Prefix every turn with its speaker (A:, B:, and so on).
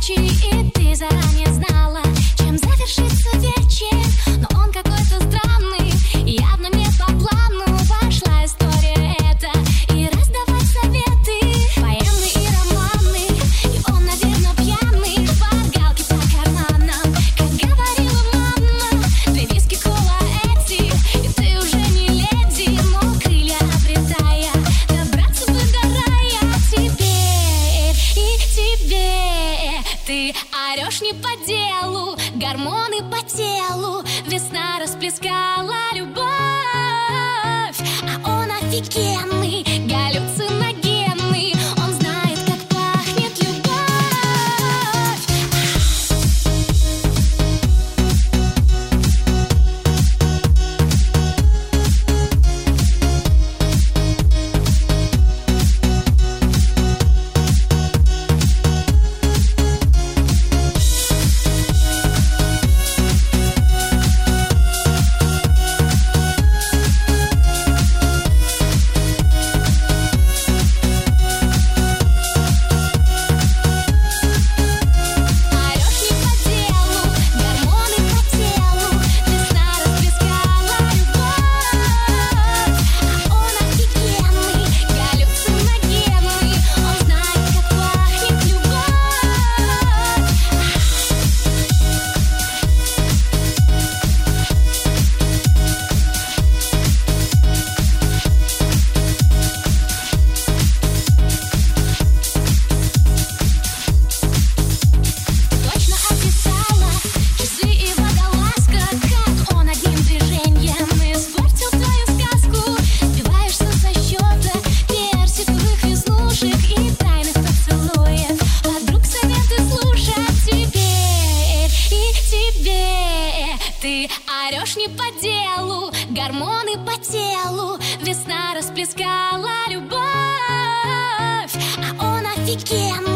A: ночи, и ты заранее знала, чем завершится вечер. Но он какой-то странный, явно не по плану. Пошла история эта, и раздавать советы, поэмы и романы. И он, наверное, пьяный, шпаргалки по карманам. Как говорила мама, 2 виски, кола эти, и ты уже не леди, но крылья обретая, добраться бы до рая. Теперь ты орешь не по делу, гормоны по телу, весна расплескала любовь. А он офигенный, галлюциногенный, он знает, как пахнет любовь. Ты орешь не по делу, гормоны по телу, весна расплескала любовь. А он офигенный.